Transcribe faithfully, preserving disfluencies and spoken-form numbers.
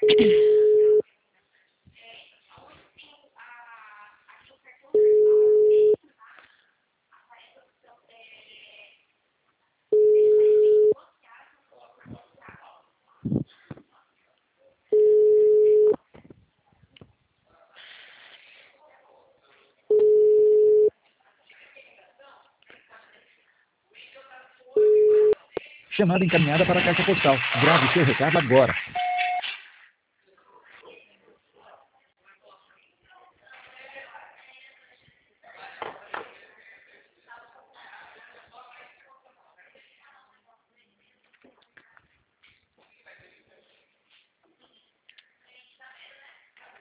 Chamada encaminhada para a caixa postal. Grave seu recado agora.